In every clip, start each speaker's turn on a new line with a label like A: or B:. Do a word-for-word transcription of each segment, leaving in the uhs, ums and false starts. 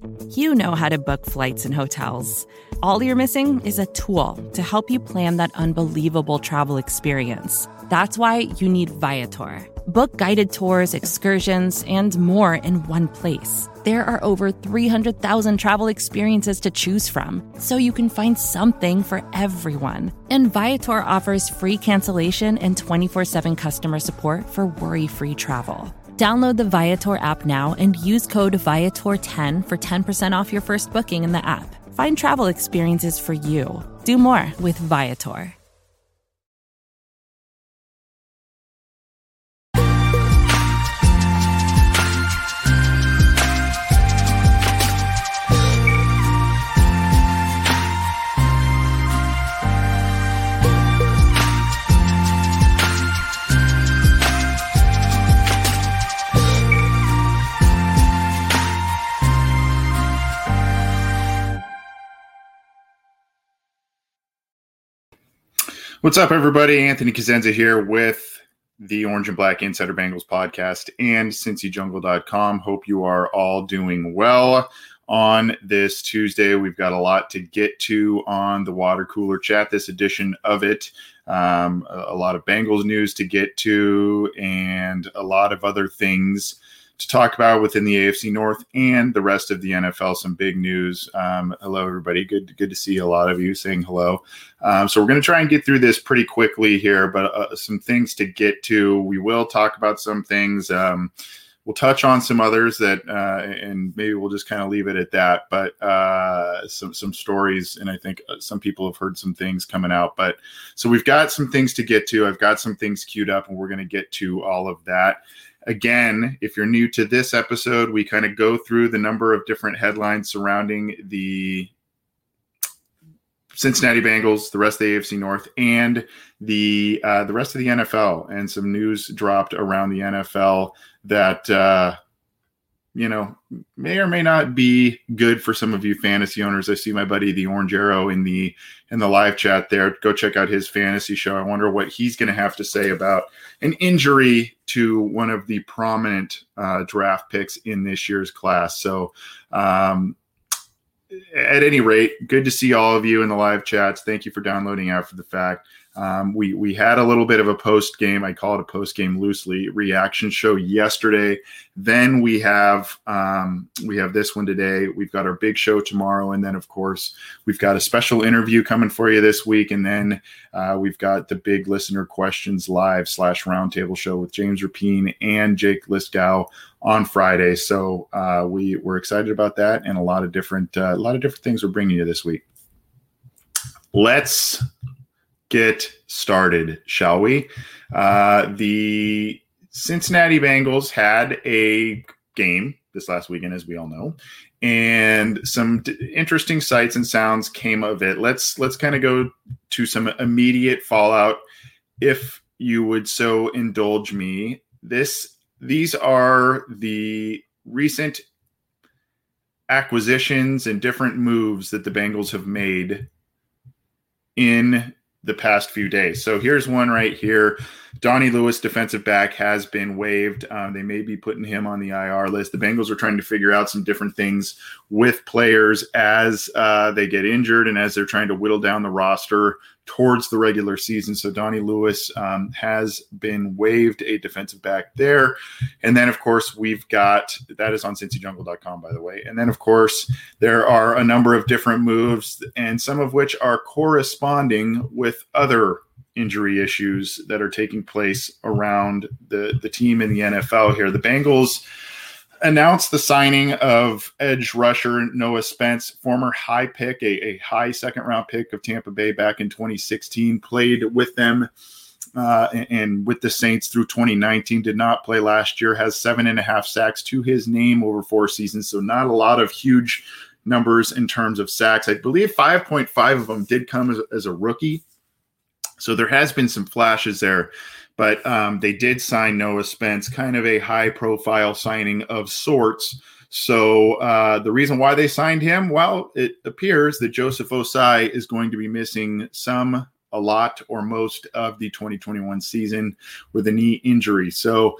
A: You know how to book flights and hotels. All you're missing is a tool to help you plan that unbelievable travel experience. That's why you need Viator. Book guided tours, excursions, and more in one place. There are over three hundred thousand travel experiences to choose from, so you can find something for everyone. And Viator offers free cancellation and twenty-four seven customer support for worry-free travel. Download the Viator app now and use code Viator ten for ten percent off your first booking in the app. Find travel experiences for you. Do more with Viator.
B: What's up, everybody? Anthony Cosenza here with the Orange and Black Insider Bengals podcast and Cincy Jungle dot com. Hope you are all doing well on this Tuesday. We've got a lot to get to on the water cooler chat, this edition of it. Um, a, a lot of Bengals news to get to and a lot of other things to talk about within the A F C North and the rest of the N F L. Some big news. Um, hello, everybody. Good, good to see a lot of you saying hello. Um, so we're going to try and get through this pretty quickly here, but uh, some things to get to. We will talk about some things. Um, we'll touch on some others that, uh, and maybe we'll just kind of leave it at that. But uh, some some stories, and I think some people have heard some things coming out. But so we've got some things to get to. I've got some things queued up, and we're going to get to all of that. Again, if you're new to this episode, we kind of go through the number of different headlines surrounding the Cincinnati Bengals, the rest of the A F C North, and the uh, the rest of the N F L. And some news dropped around the N F L that, uh, you know, may or may not be good for some of you fantasy owners. I see my buddy, the Orange Arrow, in the in the live chat there. Go check out his fantasy show. I wonder what he's going to have to say about an injury to one of the prominent uh, draft picks in this year's class. So um, at any rate, good to see all of you in the live chats. Thank you for downloading after the fact. Um, we we had a little bit of a post game, I call it a post game loosely, reaction show yesterday. Then we have um, we have this one today. We've got our big show tomorrow, and then of course we've got a special interview coming for you this week, and then uh, we've got the big listener questions live slash roundtable show with James Rapine and Jake Listgow on Friday. So uh, we we're excited about that, and a lot of different uh, a lot of different things we're bringing you this week. Let's get started, shall we? Uh, the Cincinnati Bengals had a game this last weekend, as we all know, and some d- interesting sights and sounds came of it. Let's let's kind of go to some immediate fallout, if you would so indulge me. This these are the recent acquisitions and different moves that the Bengals have made in the past few days. So here's one right here. Donnie Lewis, defensive back, has been waived. Um, they may be putting him on the I R list. The Bengals are trying to figure out some different things with players as uh, they get injured and as they're trying to whittle down the roster towards the regular season. So Donnie Lewis um, has been waived, a defensive back there. And then, of course, we've got – that is on Cincy Jungle dot com, by the way. And then, of course, there are a number of different moves, and some of which are corresponding with other injury issues that are taking place around the, the team in the N F L here. The Bengals announced the signing of edge rusher Noah Spence, former high pick, a, a high second-round pick of Tampa Bay back in twenty sixteen, played with them uh, and, and with the Saints through twenty nineteen, did not play last year, has seven and a half sacks to his name over four seasons, so not a lot of huge numbers in terms of sacks. I believe five point five of them did come as, as a rookie. So there has been some flashes there, but um, they did sign Noah Spence, kind of a high-profile signing of sorts. So uh, the reason why they signed him, well, it appears that Joseph Osai is going to be missing some, a lot, or most of the twenty twenty-one season with a knee injury. So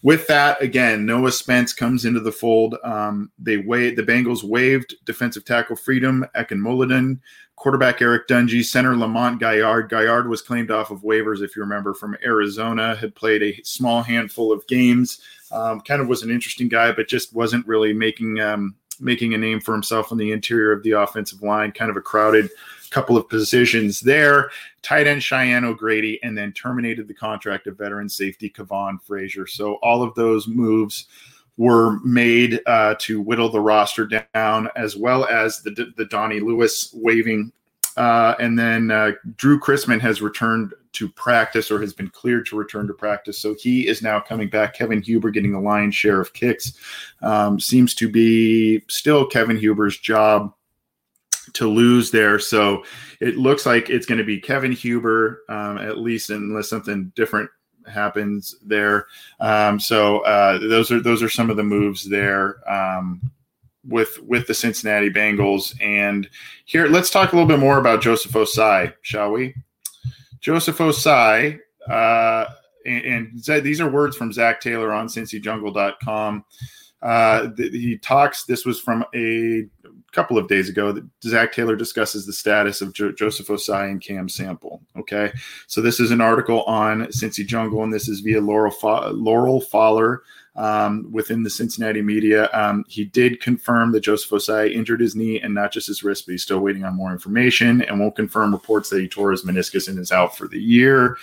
B: with that, again, Noah Spence comes into the fold. Um, they wa- the Bengals waived defensive tackle Freedom Ekinmolodun, quarterback Eric Dungy, center Lamont Gaillard. Gaillard was claimed off of waivers, if you remember, from Arizona, had played a small handful of games, um, kind of was an interesting guy, but just wasn't really making um, making a name for himself on the interior of the offensive line, kind of a crowded couple of positions there. Tight end Cheyenne O'Grady, and then terminated the contract of veteran safety Kavon Frazier. So all of those moves were made uh, to whittle the roster down, as well as the the Donnie Lewis waiving. Uh, and then uh, Drew Chrisman has returned to practice, or has been cleared to return to practice. So he is now coming back. Kevin Huber getting the lion's share of kicks. Um, seems to be still Kevin Huber's job to lose there. So it looks like it's going to be Kevin Huber, um, at least unless something different happens there. Um, so uh, those are those are some of the moves there um, with with the Cincinnati Bengals. And here, let's talk a little bit more about Joseph Ossai, shall we? Joseph Ossai, uh, and, and these are words from Zach Taylor on Cincy Jungle dot com. Uh, th- he talks, this was from a couple of days ago, that Zach Taylor discusses the status of jo- Joseph Ossai and Cam Sample. Okay. So this is an article on Cincy Jungle, and this is via Laurel, Fa- Laurel Fowler um, within the Cincinnati media. Um, he did confirm that Joseph Ossai injured his knee and not just his wrist, but he's still waiting on more information, and won't confirm reports that he tore his meniscus and is out for the year.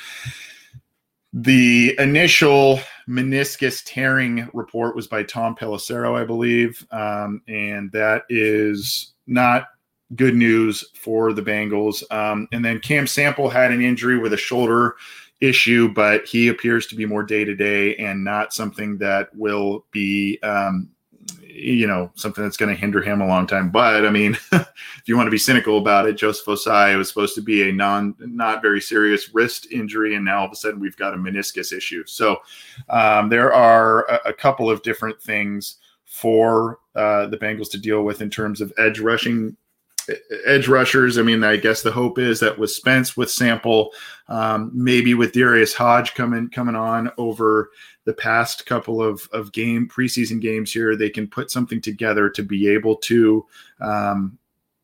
B: The initial meniscus tearing report was by Tom Pelissero, I believe, um, and that is not good news for the Bengals. Um, and then Cam Sample had an injury with a shoulder issue, but he appears to be more day-to-day and not something that will be um, – you know, something that's going to hinder him a long time. But I mean, if you want to be cynical about it, Joseph Ossai was supposed to be a non, not very serious wrist injury, and now all of a sudden we've got a meniscus issue. So um, there are a, a couple of different things for uh, the Bengals to deal with in terms of edge rushing, edge rushers. I mean, I guess the hope is that with Spence, with Sample, um, maybe with Darius Hodge coming coming on over the past couple of, of game preseason games here, they can put something together to be able to um,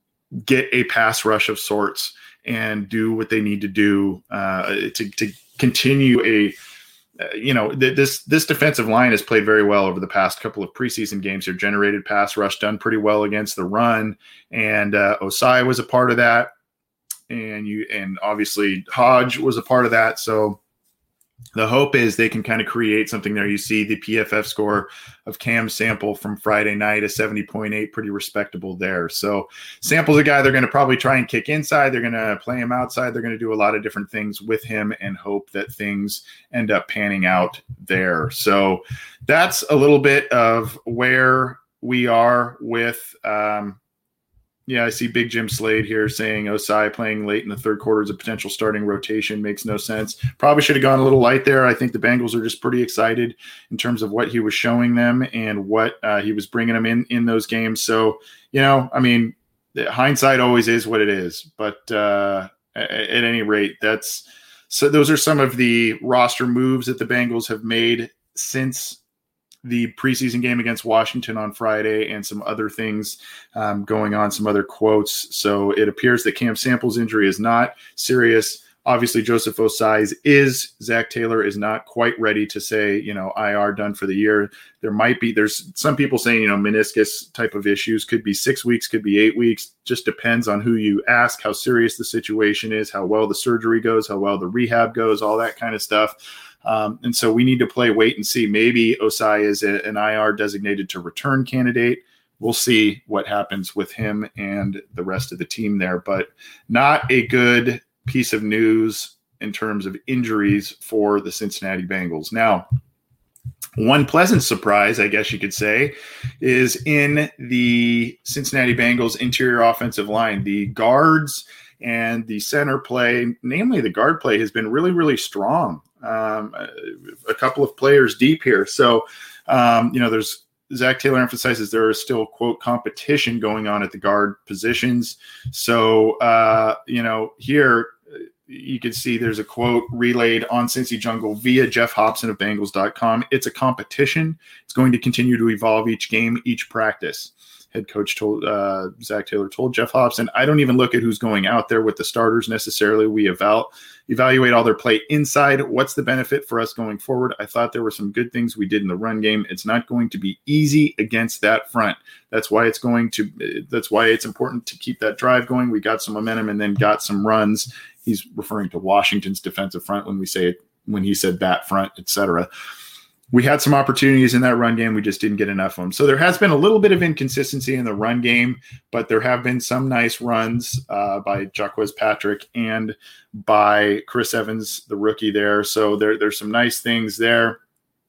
B: get a pass rush of sorts and do what they need to do uh, to, to continue a, uh, you know, th- this, this defensive line has played very well over the past couple of preseason games here, generated pass rush, done pretty well against the run. And uh, Ossai was a part of that. And you, and obviously Hodge was a part of that. So the hope is they can kind of create something there. You see the P F F score of Cam Sample from Friday night, a seventy point eight, pretty respectable there. So Sample's a guy they're going to probably try and kick inside. They're going to play him outside. They're going to do a lot of different things with him and hope that things end up panning out there. So that's a little bit of where we are with um, yeah, I see Big Jim Slade here saying Ossai playing late in the third quarter is a potential starting rotation. Makes no sense. Probably should have gone a little light there. I think the Bengals are just pretty excited in terms of what he was showing them and what uh, he was bringing them in in those games. So, you know, I mean, hindsight always is what it is. But uh, at, at any rate, that's so those are some of the roster moves that the Bengals have made since the preseason game against Washington on Friday, and some other things um, going on, some other quotes. So it appears that Cam Sample's injury is not serious. Obviously, Joseph Ossai's is. Zach Taylor is not quite ready to say, you know, I R done for the year. There might be, there's some people saying, you know, meniscus type of issues could be six weeks, could be eight weeks. Just depends on who you ask, how serious the situation is, how well the surgery goes, how well the rehab goes, all that kind of stuff. Um, and so we need to play wait and see. Maybe Ossai is a, an I R designated to return candidate. We'll see what happens with him and the rest of the team there, but not a good piece of news in terms of injuries for the Cincinnati Bengals. Now, one pleasant surprise, I guess you could say, is in the Cincinnati Bengals interior offensive line. The guards and the center play, namely the guard play, has been really, really strong. Um, a, a couple of players deep here. So, um, you know, there's Zach Taylor emphasizes there is still, quote, competition going on at the guard positions. So, uh, you know, here you can see there's a quote relayed on Cincy Jungle via Jeff Hobson of Bengals dot com. It's a competition. It's going to continue to evolve each game, each practice. Head coach told uh, Zac Taylor told Jeff Hobson, I don't even look at who's going out there with the starters necessarily. We eval- evaluate all their play inside. What's the benefit for us going forward? I thought there were some good things we did in the run game. It's not going to be easy against that front. That's why it's going to. That's why it's important to keep that drive going. We got some momentum and then got some runs. He's referring to Washington's defensive front when we say it, when he said that front, et cetera. We had some opportunities in that run game. We just didn't get enough of them. So there has been a little bit of inconsistency in the run game, but there have been some nice runs uh, by Jaquez Patrick and by Chris Evans, the rookie there. So there, there's some nice things there.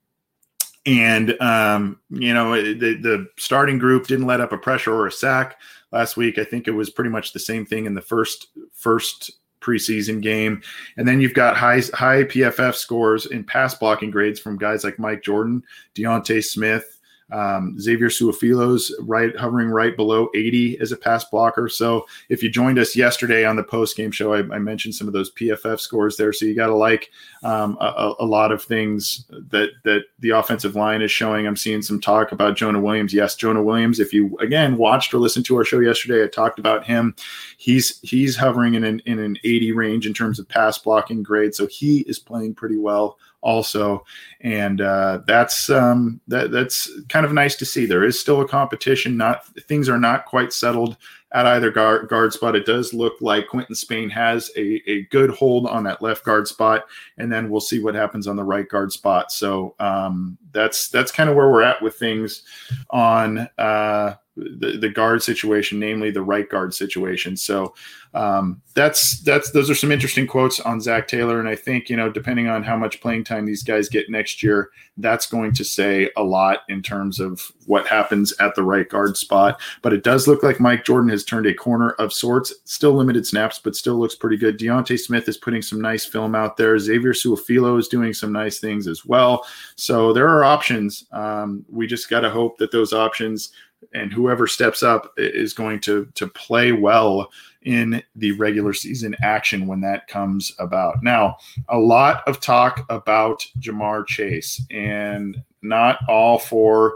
B: And, um, you know, the, the starting group didn't let up a pressure or a sack last week. I think it was pretty much the same thing in the first first preseason game. And then you've got high high P F F scores in pass blocking grades from guys like Mike Jordan, Deontay Smith, um, Xavier Suafilo's right hovering right below eighty as a pass blocker. So if you joined us yesterday on the post game show, I, I mentioned some of those P F F scores there. So you got to like um, a, a lot of things that that the offensive line is showing. I'm seeing some talk about Jonah Williams. Yes, Jonah Williams. If you again watched or listened to our show yesterday, I talked about him. He's he's hovering in an in an eighty range in terms of pass blocking grade. So he is playing pretty well also, and uh, that's um, that that's kind of nice to see. There is still a competition. Not things are not quite settled at either guard, guard spot. It does look like Quinton Spain has a, a good hold on that left guard spot, and then we'll see what happens on the right guard spot. So um, that's that's kind of where we're at with things on uh, the, the guard situation, namely the right guard situation. So um, that's that's those are some interesting quotes on Zac Taylor, and I think, you know, depending on how much playing time these guys get next year, that's going to say a lot in terms of what happens at the right guard spot. But it does look like Mike Jordan has turned a corner of sorts. Still limited snaps, but still looks pretty good. Deontay Smith is putting some nice film out there. Xavier Suafilo is doing some nice things as well. So there are options. Um, we just got to hope that those options and whoever steps up is going to to play well in the regular season action when that comes about. Now, a lot of talk about Ja'Marr Chase, and not all for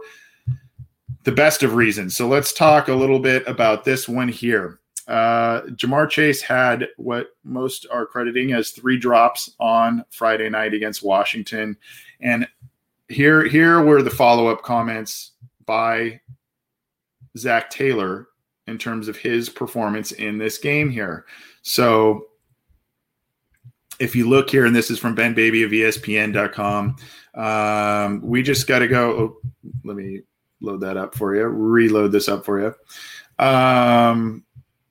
B: the best of reasons. So let's talk a little bit about this one here. Uh, Ja'Marr Chase had what most are crediting as three drops on Friday night against Washington. And here, here were the follow-up comments by Zac Taylor in terms of his performance in this game here. So if you look here, and this is from Ben Baby of E S P N dot com, um, we just got to go. Oh, let me load that up for you, reload this up for you. Um,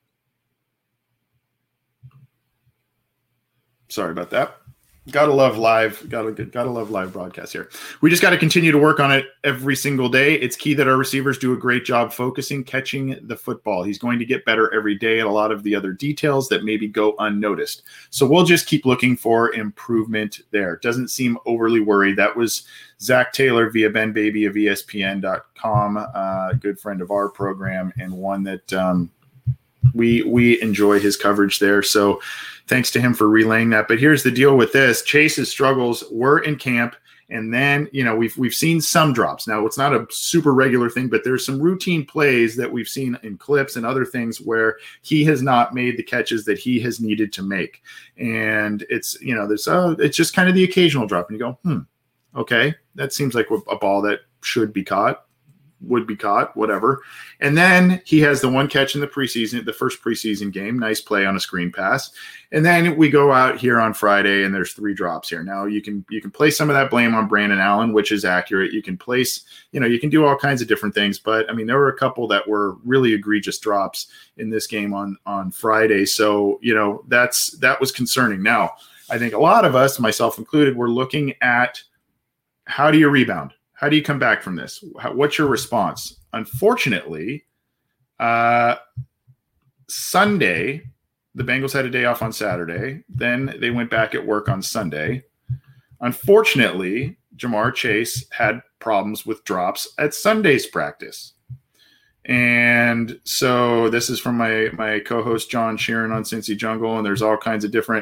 B: sorry about that. Gotta love live. Gotta gotta love live broadcasts here. We just got to continue to work on it every single day. It's key that our receivers do a great job focusing, catching the football. He's going to get better every day at a lot of the other details that maybe go unnoticed. So we'll just keep looking for improvement there. Doesn't seem overly worried. That was Zac Taylor via Ben Baby of E S P N dot com, a good friend of our program, and one that um, we we enjoy his coverage there. So thanks to him for relaying that. But here's the deal with this. Chase's struggles were in camp, and then, you know, we've we've seen some drops. Now, it's not a super regular thing, but there's some routine plays that we've seen in clips and other things where he has not made the catches that he has needed to make. And it's, you know, there's uh, it's just kind of the occasional drop, and you go, hmm, okay, that seems like a ball that should be caught, would be caught, whatever. And then he has the one catch in the preseason, the first preseason game, nice play on a screen pass. And then we go out here on Friday and there's three drops here. Now you can, you can place some of that blame on Brandon Allen, which is accurate. You can place, you know, you can do all kinds of different things, but I mean, there were a couple that were really egregious drops in this game on, on Friday. So, you know, that's, that was concerning. Now, I think a lot of us, myself included, were looking at how do you rebound? How do you come back from this? How, what's your response? Unfortunately, uh, Sunday, the Bengals had a day off on Saturday. Then they went back at work on Sunday. Unfortunately, Ja'Marr Chase had problems with drops at Sunday's practice. And so this is from my my co-host John Sheeran on Cincy Jungle, and there's all kinds of different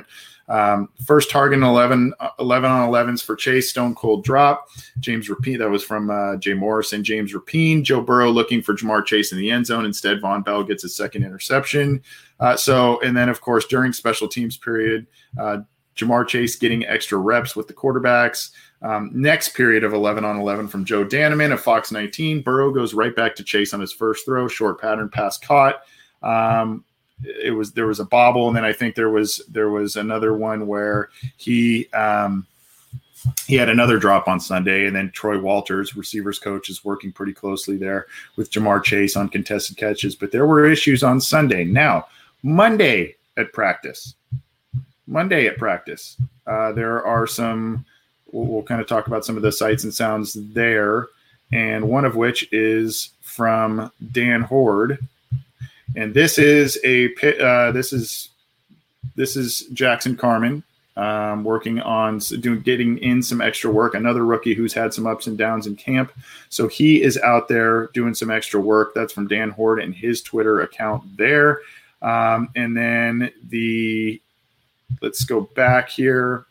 B: Um, first target in eleven, eleven on elevens for Chase, stone cold drop. James Rapine, that was from uh, Jay Morrison. James Rapine, Joe Burrow looking for Jamar Chase in the end zone. Instead, Von Bell gets a second interception. Uh, so, and then of course during special teams period, uh, Jamar Chase getting extra reps with the quarterbacks. Um, next period of eleven on eleven from Joe Daneman of Fox nineteen. Burrow goes right back to Chase on his first throw, short pattern pass caught. Um, it was there was a bobble, and then I think there was there was another one where he um, he had another drop on Sunday, and then Troy Walters, receivers coach, is working pretty closely there with Jamar Chase on contested catches. But there were issues on Sunday. Now Monday at practice, Monday at practice, uh, there are some. We'll, we'll kind of talk about some of the sights and sounds there, and one of which is from Dan Horde. And this is a uh, this is this is Jackson Carman um, working on doing getting in some extra work. Another rookie who's had some ups and downs in camp, so he is out there doing some extra work. That's from Dan Horde and his Twitter account there. Um, and then the let's go back here.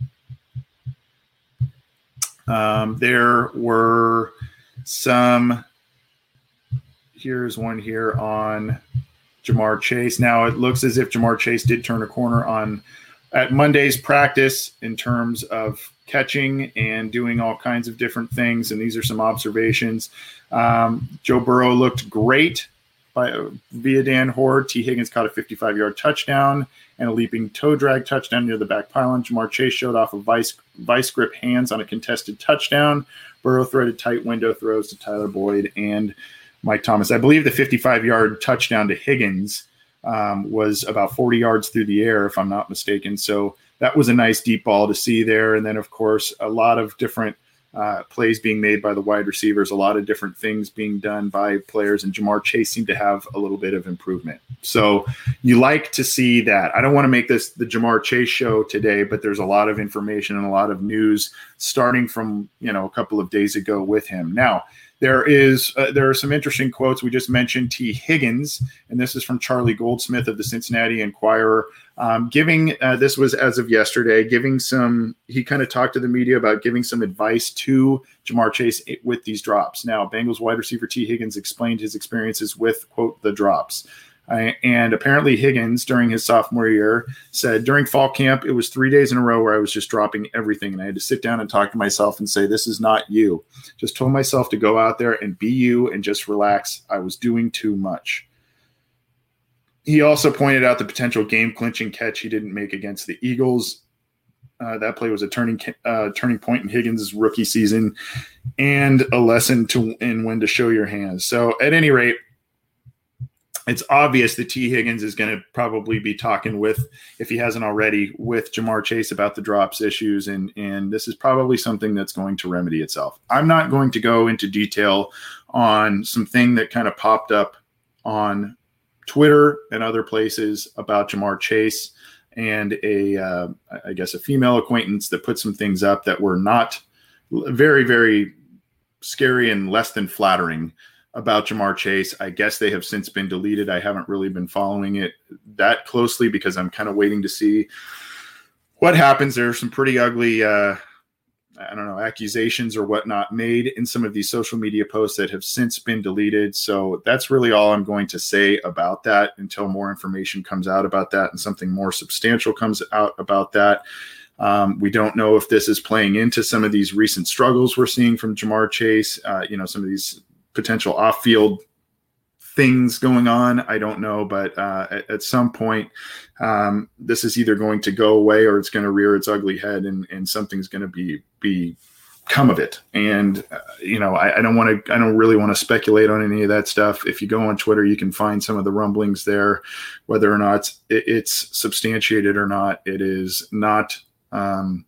B: Um, there were some. Here's one here on Jamar Chase. Now it looks as if Jamar Chase did turn a corner on at Monday's practice in terms of catching and doing all kinds of different things. And these are some observations. Um, Joe Burrow looked great by via Dan Horde. T. Higgins caught a fifty-five-yard touchdown and a leaping toe drag touchdown near the back pylon. Jamar Chase showed off a vice vice grip hands on a contested touchdown. Burrow threaded tight window throws to Tyler Boyd and Mike Thomas. I believe the fifty-five-yard touchdown to Higgins um, was about forty yards through the air, if I'm not mistaken. So that was a nice deep ball to see there. And then, of course, a lot of different uh, plays being made by the wide receivers, a lot of different things being done by players, and Jamar Chase seemed to have a little bit of improvement. So you like to see that. I don't want to make this the Jamar Chase show today, but there's a lot of information and a lot of news starting from, you know, a couple of days ago with him. Now, There is uh, there are some interesting quotes. We just mentioned T. Higgins, and this is from Charlie Goldsmith of the Cincinnati Enquirer, um, giving uh, this was as of yesterday, giving some. He kind of talked to the media about giving some advice to Jamar Chase with these drops. Now, Bengals wide receiver T. Higgins explained his experiences with, quote, the drops. Uh, and apparently Higgins, during his sophomore year, said during fall camp, it was three days in a row where I was just dropping everything. And I had to sit down and talk to myself and say, this is not you. Just told myself to go out there and be you and just relax. I was doing too much. He also pointed out the potential game-clinching catch he didn't make against the Eagles. Uh, that play was a turning uh, turning point in Higgins' rookie season and a lesson to in when to show your hands. So at any rate, it's obvious that T. Higgins is going to probably be talking with, if he hasn't already, with Jamar Chase about the drops issues, and and this is probably something that's going to remedy itself. I'm not going to go into detail on something that kind of popped up on Twitter and other places about Jamar Chase and a, uh, I guess, a female acquaintance that put some things up that were not very, very scary and less than flattering about Jamar Chase. I guess they have since been deleted. I haven't really been following it that closely because I'm kind of waiting to see what happens. There are some pretty ugly, uh, I don't know, accusations or whatnot made in some of these social media posts that have since been deleted. So that's really all I'm going to say about that until more information comes out about that and something more substantial comes out about that. Um, we don't know if this is playing into some of these recent struggles we're seeing from Jamar Chase, uh, you know, some of these potential off-field things going on. I don't know, but uh, at, at some point, um, this is either going to go away or it's going to rear its ugly head, and, and something's going to be be come of it. And uh, you know, I, I don't want to. I don't really want to speculate on any of that stuff. If you go on Twitter, you can find some of the rumblings there, whether or not it, it's substantiated or not. It is not. Um,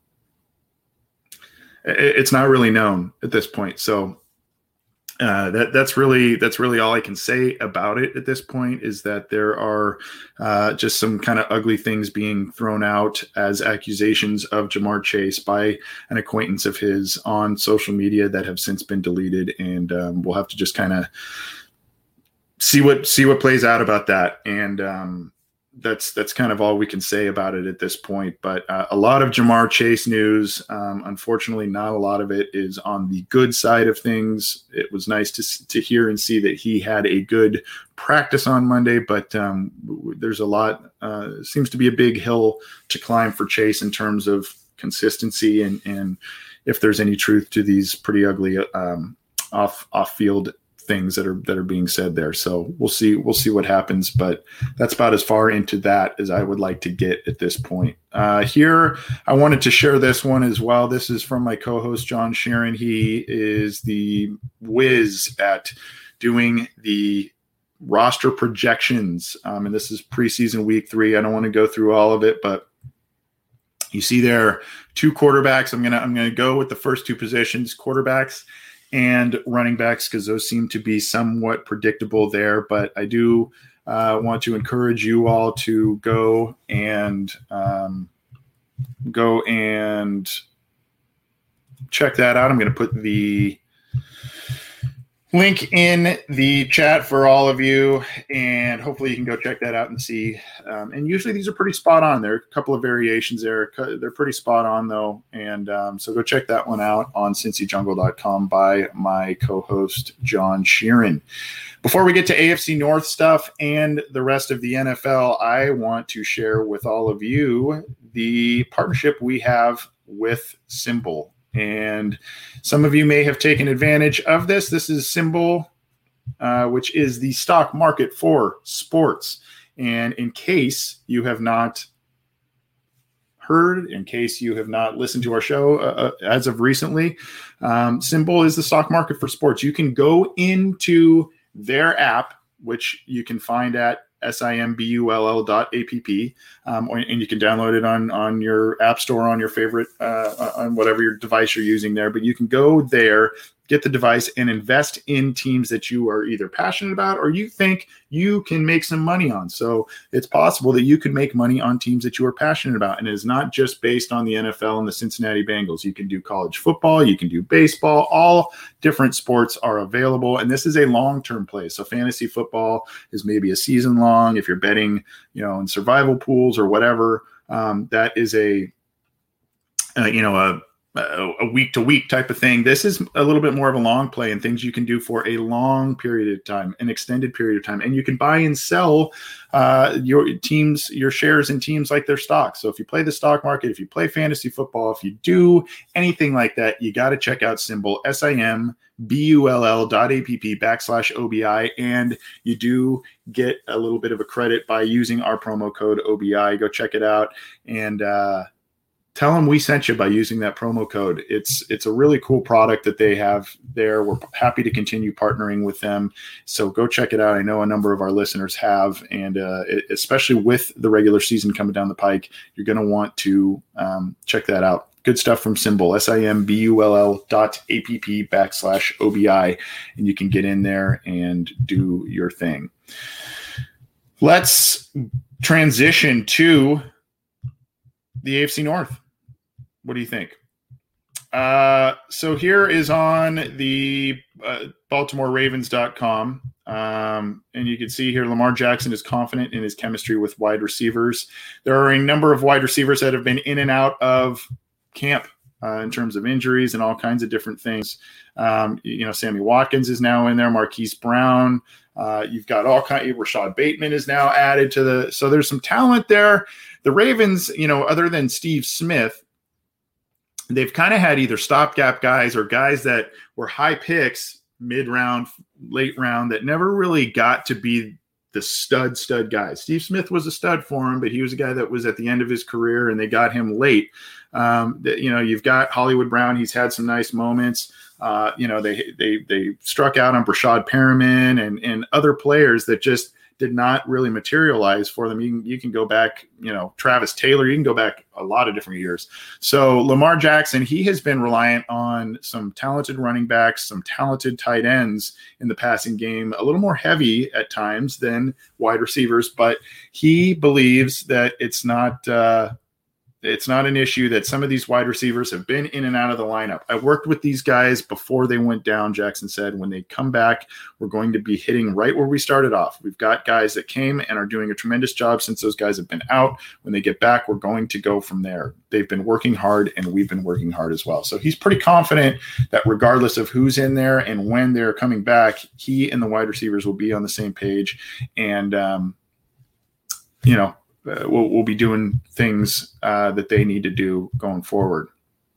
B: it, it's not really known at this point. So. Uh, that that's really that's really all I can say about it at this point, is that there are uh, just some kind of ugly things being thrown out as accusations of Jamar Chase by an acquaintance of his on social media that have since been deleted, and um, we'll have to just kind of see what see what plays out about that. And um, that's that's kind of all we can say about it at this point. But uh, a lot of Ja'Marr Chase news. Um, unfortunately, not a lot of it is on the good side of things. It was nice to to hear and see that he had a good practice on Monday, but um, there's a lot. Uh, seems to be a big hill to climb for Chase in terms of consistency and and if there's any truth to these pretty ugly um, off off field things that are that are being said there. So we'll see we'll see what happens, but that's about as far into that as I would like to get at this point. Uh, here, I wanted to share this one as well. This is from my co-host John Sheeran. He is the whiz at doing the roster projections, um, and this is preseason week three. I don't want to go through all of it, but you see there two quarterbacks. I'm gonna I'm gonna go with the first two positions, quarterbacks and running backs, because those seem to be somewhat predictable there. But I do uh, want to encourage you all to go and um, go and check that out. I'm going to put the link in the chat for all of you, and hopefully you can go check that out and see. Um, and usually these are pretty spot on. There are a couple of variations there. They're pretty spot on, though. And um, so go check that one out on Cincy Jungle dot com by my co-host, John Sheeran. Before we get to A F C North stuff and the rest of the N F L, I want to share with all of you the partnership we have with Symbol. And some of you may have taken advantage of this. This is Symbol, uh, which is the stock market for sports. And in case you have not heard, in case you have not listened to our show uh, as of recently, um, Symbol is the stock market for sports. You can go into their app, which you can find at S-I-M-B-U-L-L dot A-P-P, um, and you can download it on, on your app store, on your favorite, uh, on whatever your device you're using there. But you can go there, get the device, and invest in teams that you are either passionate about or you think you can make some money on. So it's possible that you can make money on teams that you are passionate about. And it is not just based on the N F L and the Cincinnati Bengals. You can do college football, you can do baseball, all different sports are available. And this is a long-term play. So fantasy football is maybe a season long. If you're betting, you know, in survival pools or whatever, um, that is a, uh, you know, a, a week-to-week type of thing. This is a little bit more of a long play and things you can do for a long period of time, an extended period of time. And you can buy and sell uh, your teams, your shares in teams like their stocks. So if you play the stock market, if you play fantasy football, if you do anything like that, you got to check out Symbol, S-I-M-B-U-L-L dot A-P-P backslash O-B-I. And you do get a little bit of a credit by using our promo code O B I. Go check it out. And, uh, tell them we sent you by using that promo code. It's it's a really cool product that they have there. We're happy to continue partnering with them. So go check it out. I know a number of our listeners have, and uh, it, especially with the regular season coming down the pike, you're going to want to um, check that out. Good stuff from Symbol, S-I-M-B-U-L-L dot A-P-P backslash O-B-I, and you can get in there and do your thing. Let's transition to the A F C North. What do you think? Uh, so here is on the uh, Baltimore Ravens dot com. Um, and you can see here Lamar Jackson is confident in his chemistry with wide receivers. There are a number of wide receivers that have been in and out of camp uh, in terms of injuries and all kinds of different things. Um, you know, Sammy Watkins is now in there, Marquise Brown. Uh, you've got all kinds of Rashad Bateman is now added to the – so there's some talent there. The Ravens, you know, other than Steve Smith, they've kind of had either stopgap guys or guys that were high picks, mid-round, late round, that never really got to be the stud, stud guys. Steve Smith was a stud for him, but he was a guy that was at the end of his career, and they got him late. Um, that, you know, you've got Hollywood Brown. He's had some nice moments. Uh, you know, they they they struck out on Brashad Perriman and and other players that just did not really materialize for them. You can, you can go back, you know, Travis Taylor, you can go back a lot of different years. So Lamar Jackson, he has been reliant on some talented running backs, some talented tight ends in the passing game, a little more heavy at times than wide receivers, but he believes that it's not, uh, It's not an issue that some of these wide receivers have been in and out of the lineup. I worked with these guys before they went down. Jackson said, when they come back, we're going to be hitting right where we started off. We've got guys that came and are doing a tremendous job since those guys have been out. When they get back, we're going to go from there. They've been working hard, and we've been working hard as well. So he's pretty confident that regardless of who's in there and when they're coming back, he and the wide receivers will be on the same page. And, um, you know, Uh, we'll, we'll be doing things uh, that they need to do going forward.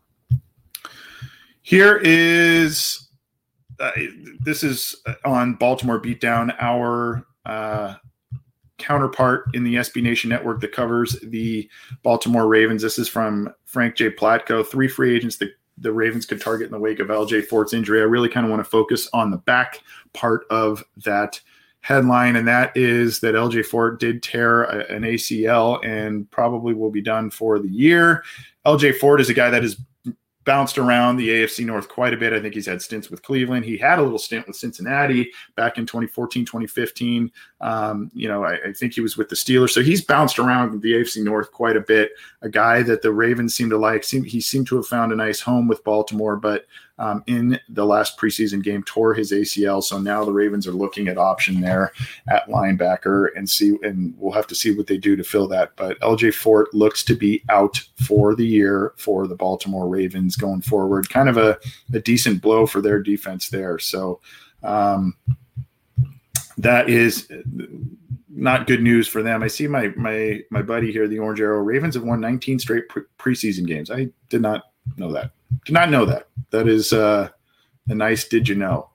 B: Here is, uh, this is on Baltimore Beatdown, our uh, counterpart in the S B Nation network that covers the Baltimore Ravens. This is from Frank J. Platko, three free agents that the Ravens could target in the wake of L J Fort's injury. I really kind of want to focus on the back part of that headline, and that is that L J Fort did tear a, an A C L and probably will be done for the year. L J Fort is a guy that has bounced around the A F C North quite a bit. I think he's had stints with Cleveland. He had a little stint with Cincinnati back in twenty fourteen, twenty fifteen. Um, you know, I, I think he was with the Steelers. So he's bounced around the A F C North quite a bit. A guy that the Ravens seem to like. Seem, he seemed to have found a nice home with Baltimore, but um, in the last preseason game tore his A C L. So now the Ravens are looking at option there at linebacker and see, and we'll have to see what they do to fill that. But L J Fort looks to be out for the year for the Baltimore Ravens going forward. Kind of a, a decent blow for their defense there. So um, that is not good news for them. I see my my my buddy here, the Orange Arrow. Ravens have won nineteen straight pre- preseason games. I did not know that. Did not know that. That is uh, a nice did you know.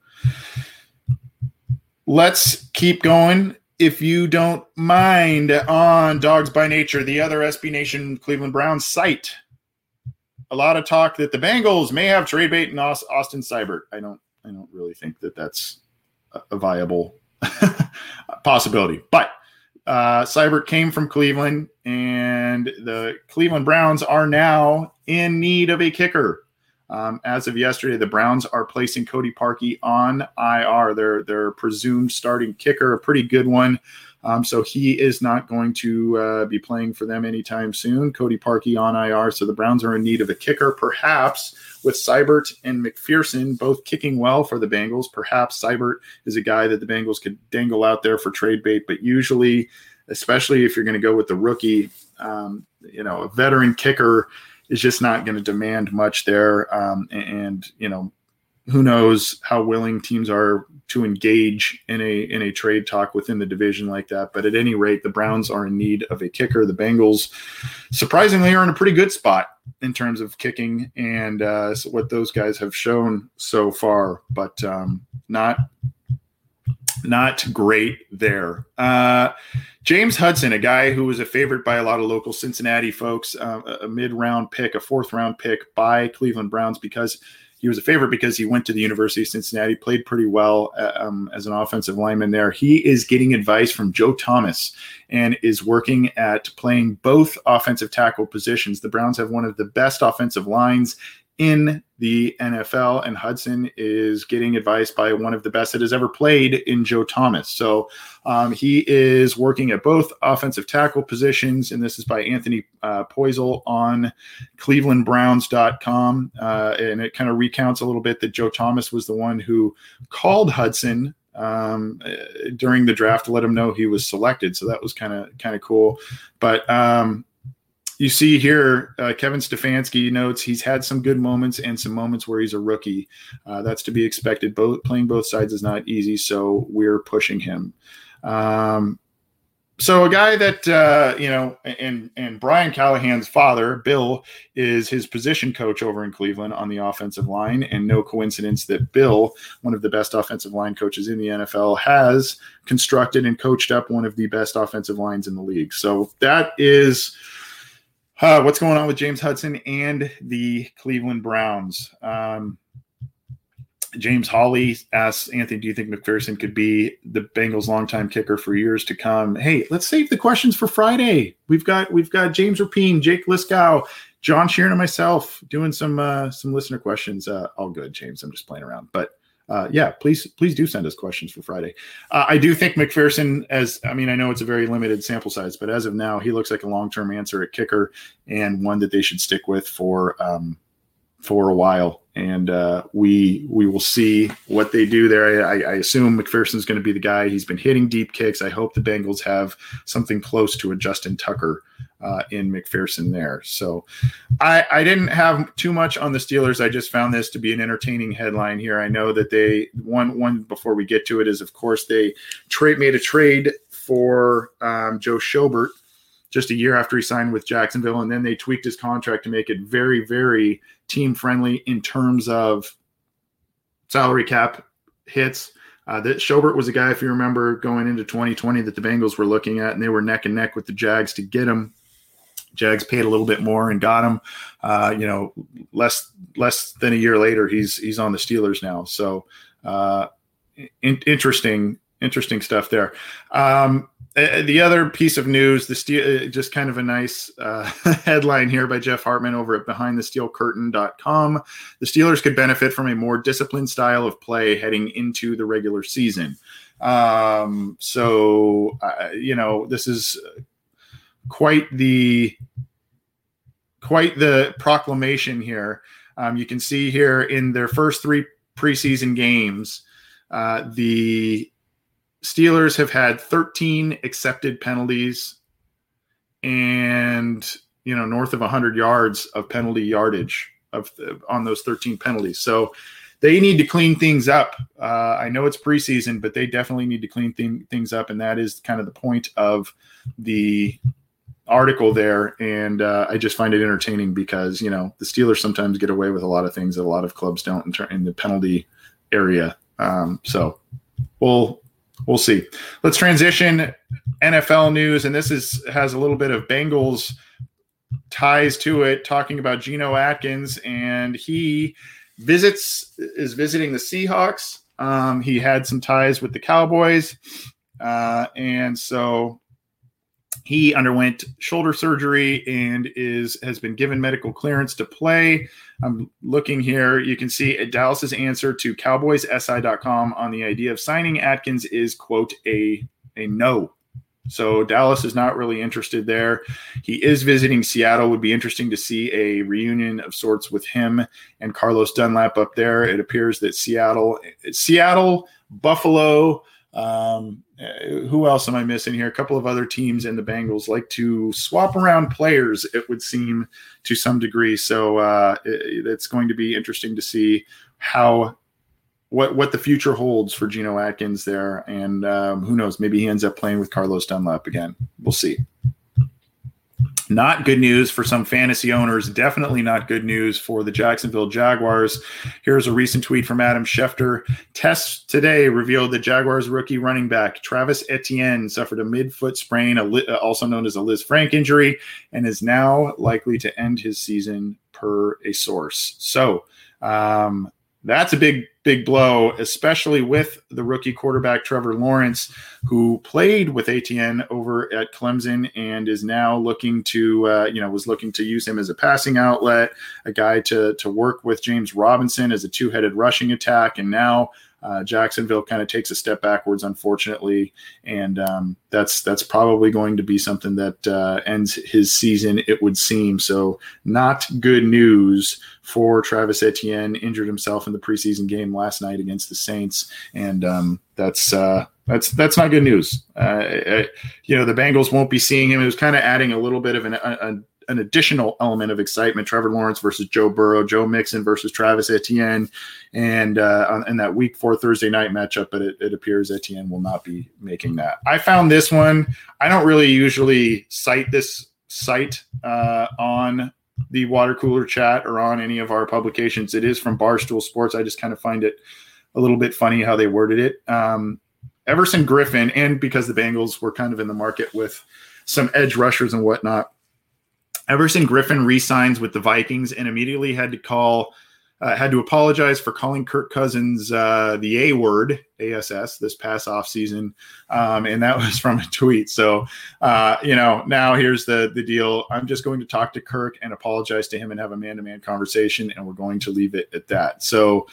B: Let's keep going, if you don't mind, on Dogs by Nature, the other S B Nation Cleveland Browns site. A lot of talk that the Bengals may have trade bait in Austin Seibert. I don't. I don't really think that that's a viable possibility. But uh, Seibert came from Cleveland, and the Cleveland Browns are now in need of a kicker. Um, as of yesterday, the Browns are placing Cody Parkey on I R, their their presumed starting kicker, a pretty good one. Um, so he is not going to uh, be playing for them anytime soon. Cody Parkey on I R. So the Browns are in need of a kicker, perhaps with Seibert and McPherson both kicking well for the Bengals. Perhaps Seibert is a guy that the Bengals could dangle out there for trade bait. But usually, especially if you're going to go with the rookie, um, you know, a veteran kicker is just not going to demand much there. Um, and, and, you know, who knows how willing teams are to engage in a in a trade talk within the division like that. But at any rate, the Browns are in need of a kicker. The Bengals, surprisingly, are in a pretty good spot in terms of kicking and uh, so what those guys have shown so far, but um, not not great there. Uh, James Hudson, a guy who was a favorite by a lot of local Cincinnati folks, uh, a mid-round pick, a fourth-round pick by Cleveland Browns because he was a favorite because he went to the University of Cincinnati, played pretty well um, as an offensive lineman there. He is getting advice from Joe Thomas and is working at playing both offensive tackle positions. The Browns have one of the best offensive lines in the N F L, and Hudson is getting advice by one of the best that has ever played in Joe Thomas. So um, he is working at both offensive tackle positions, and this is by Anthony uh, Poisel on cleveland browns dot com, uh, and it kind of recounts a little bit that Joe Thomas was the one who called Hudson um, during the draft to let him know he was selected. So that was kind of kind of cool. But um, you see here, uh, Kevin Stefanski notes he's had some good moments and some moments where he's a rookie. Uh, that's to be expected. Both playing both sides is not easy, so we're pushing him. Um, so a guy that uh, you know, and and Brian Callahan's father, Bill, is his position coach over in Cleveland on the offensive line, and no coincidence that Bill, one of the best offensive line coaches in the N F L, has constructed and coached up one of the best offensive lines in the league. So that is Uh, what's going on with James Hudson and the Cleveland Browns? Um, James Hawley asks, Anthony, do you think McPherson could be the Bengals' longtime kicker for years to come? Hey, let's save the questions for Friday. We've got we've got James Rapine, Jake Liskow, John Sheeran, and myself doing some uh, some listener questions. Uh, all good, James. I'm just playing around. But uh, yeah, please, please do send us questions for Friday. Uh, I do think McPherson, as I mean, I know it's a very limited sample size, but as of now, he looks like a long-term answer at kicker and one that they should stick with for um, for a while. And uh, we we will see what they do there. I, I assume McPherson's going to be the guy. He's been hitting deep kicks. I hope the Bengals have something close to a Justin Tucker uh, in McPherson there. So I, I didn't have too much on the Steelers. I just found this to be an entertaining headline here. I know that they one one before we get to it is, of course, they trade made a trade for um, Joe Schobert just a year after he signed with Jacksonville, and then they tweaked his contract to make it very, very team friendly in terms of salary cap hits. Uh, that Schobert was a guy, if you remember, going into twenty twenty that the Bengals were looking at, and they were neck and neck with the Jags to get him. Jags paid a little bit more and got him. Uh, you know, less less than a year later, he's he's on the Steelers now. So uh, in, interesting, interesting stuff there. Um, The other piece of news, the Steel, just kind of a nice uh, headline here by Jeff Hartman over at behind the steel curtain dot com. The Steelers could benefit from a more disciplined style of play heading into the regular season. Um, so, uh, you know, this is quite the quite the proclamation here. Um, you can see here in their first three preseason games, uh, the Steelers have had thirteen accepted penalties and, you know, north of one hundred yards of penalty yardage of on those thirteen penalties. So they need to clean things up. Uh, I know it's preseason, but they definitely need to clean th- things up. And that is kind of the point of the article there. And uh, I just find it entertaining because, you know, the Steelers sometimes get away with a lot of things that a lot of clubs don't in, ter- in the penalty area. Um, so we'll, We'll see. Let's transition N F L news, and this is has a little bit of Bengals ties to it, talking about Geno Atkins, and he visits is visiting the Seahawks. Um, he had some ties with the Cowboys, uh, and so he underwent shoulder surgery and is has been given medical clearance to play. I'm looking here. You can see Dallas's answer to Cowboys S I dot com on the idea of signing Atkins is, quote, a, a no. So Dallas is not really interested there. He is visiting Seattle. Would be interesting to see a reunion of sorts with him and Carlos Dunlap up there. It appears that Seattle, Seattle, Buffalo, um, who else am I missing here? A couple of other teams in the Bengals like to swap around players, it would seem, to some degree. So uh, it, it's going to be interesting to see how what what the future holds for Geno Atkins there. And um, who knows, maybe he ends up playing with Carlos Dunlap again. We'll see. Not good news for some fantasy owners. Definitely not good news for the Jacksonville Jaguars. Here's a recent tweet from Adam Schefter. Tests today revealed that Jaguars rookie running back Travis Etienne suffered a mid-foot sprain, also known as a Liz Frank injury, and is now likely to end his season per a source. So um, that's a big, big blow, especially with the rookie quarterback Trevor Lawrence, who played with Etienne over at Clemson and is now looking to, uh, you know, was looking to use him as a passing outlet, a guy to to work with James Robinson as a two-headed rushing attack, and now uh, Jacksonville kind of takes a step backwards, unfortunately, and um, that's that's probably going to be something that uh, ends his season, it would seem. So not good news for Travis Etienne. Injured himself in the preseason game last night against the Saints, and um, that's uh, that's that's not good news. Uh, you know, the Bengals won't be seeing him. It was kind of adding a little bit of an, a, an additional element of excitement. Trevor Lawrence versus Joe Burrow, Joe Mixon versus Travis Etienne, and uh, in that Week Four Thursday night matchup. But it, it appears Etienne will not be making that. I found this one. I don't really usually cite this site uh, on the water cooler chat or on any of our publications. It is from Barstool Sports. I just kind of find it a little bit funny how they worded it. Um, Everson Griffin, and because the Bengals were kind of in the market with some edge rushers and whatnot, Everson Griffin re-signs with the Vikings and immediately had to call, uh, had to apologize for calling Kirk Cousins uh, the A word, A S S, this past offseason. Um, and that was from a tweet. So, uh, you know, now here's the, the deal. I'm just going to talk to Kirk and apologize to him and have a man-to-man conversation, and we're going to leave it at that. So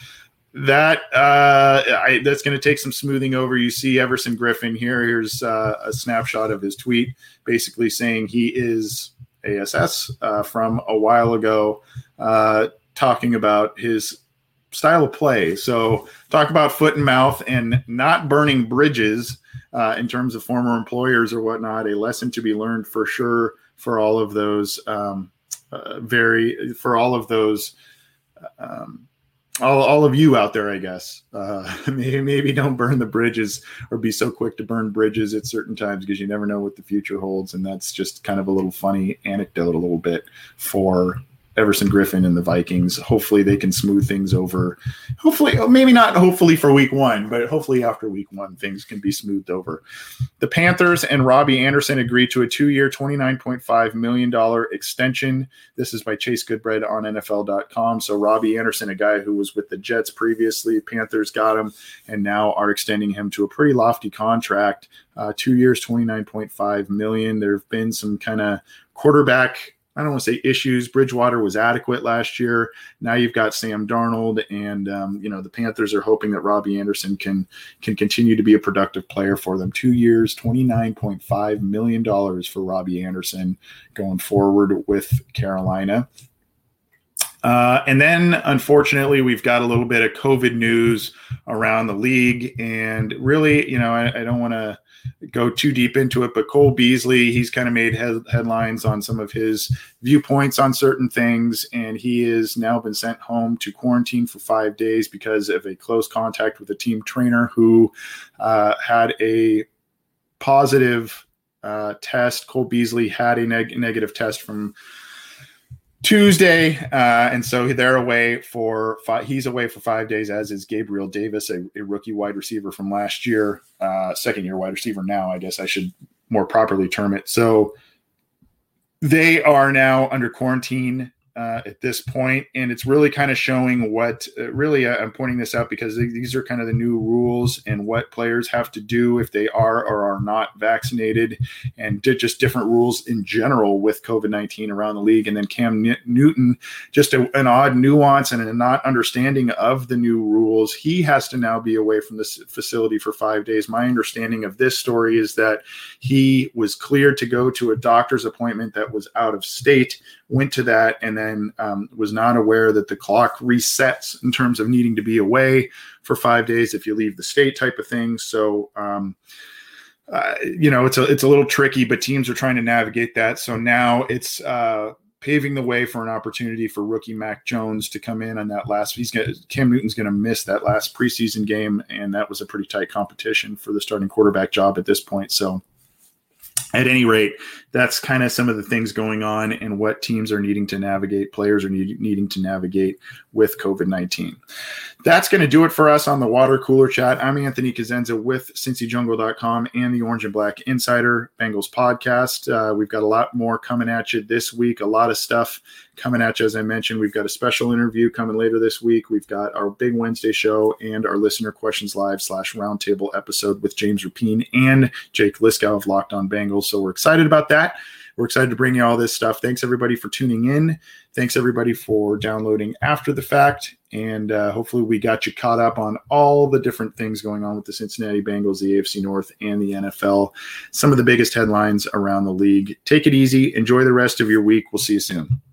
B: that uh, I, that's going to take some smoothing over. You see Everson Griffen here. Here's uh, a snapshot of his tweet, basically saying he is A S S uh, from a while ago, uh, talking about his style of play. So talk about foot and mouth and not burning bridges uh, in terms of former employers or whatnot. A lesson to be learned for sure for all of those um, uh, very for all of those. Um, All, all of you out there, I guess, uh, maybe, maybe don't burn the bridges or be so quick to burn bridges at certain times, because you never know what the future holds. And that's just kind of a little funny anecdote a little bit for Everson Griffen and the Vikings. Hopefully they can smooth things over. Hopefully, maybe not hopefully for week one, but hopefully after week one, things can be smoothed over. The Panthers and Robbie Anderson agreed to a two-year, twenty-nine point five million dollars extension. This is by Chase Goodbread on N F L dot com. So Robbie Anderson, a guy who was with the Jets previously, Panthers got him and now are extending him to a pretty lofty contract. Uh, two years, twenty-nine point five million dollars. There have been some kind of quarterback, I don't want to say issues. Bridgewater was adequate last year. Now you've got Sam Darnold, and um, you know the Panthers are hoping that Robbie Anderson can can continue to be a productive player for them. Two years, twenty-nine point five million dollars for Robbie Anderson going forward with Carolina. Uh, and then, unfortunately, we've got a little bit of COVID news around the league, and really, you know, I, I don't want to go too deep into it, but Cole Beasley, he's kind of made head, headlines on some of his viewpoints on certain things, and he has now been sent home to quarantine for five days because of a close contact with a team trainer who uh, had a positive uh, test. Cole Beasley had a neg- negative test from Tuesday, uh, and so they're away for five, he's away for five days, as is Gabriel Davis, a, a rookie wide receiver from last year, uh, second year wide receiver now, I guess I should more properly term it. So they are now under quarantine uh, at this point, and it's really kind of showing what uh, really uh, I'm pointing this out because these are kind of the new rules and what players have to do if they are or are not vaccinated, and just different rules in general with COVID nineteen around the league. And then Cam N- Newton, just a, an odd nuance and a not understanding of the new rules. He has to now be away from this facility for five days. My understanding of this story is that he was cleared to go to a doctor's appointment that was out of state, went to that, and then um, was not aware that the clock resets in terms of needing to be away for five days if you leave the state, type of thing. So, um, uh, you know, it's a, it's a little tricky, but teams are trying to navigate that. So now it's uh, paving the way for an opportunity for rookie Mac Jones to come in on that last. He's going Cam Newton's going to miss that last preseason game, and that was a pretty tight competition for the starting quarterback job at this point. So, at any rate, that's kind of some of the things going on and what teams are needing to navigate, players are need, needing to navigate with COVID nineteen. That's going to do it for us on the Water Cooler Chat. I'm Anthony Cosenza with Cincy Jungle dot com and the Orange and Black Insider Bengals podcast. Uh, we've got a lot more coming at you this week, a lot of stuff coming at you. As I mentioned, we've got a special interview coming later this week. We've got our big Wednesday show and our listener questions live slash roundtable episode with James Rapine and Jake Liskow of Locked On Bengals. So we're excited about that. We're excited to bring you all this stuff. Thanks, everybody, for tuning in. Thanks, everybody, for downloading after the fact. And uh, hopefully we got you caught up on all the different things going on with the Cincinnati Bengals, the A F C North, and the N F L. Some of the biggest headlines around the league. Take it easy. Enjoy the rest of your week. We'll see you soon.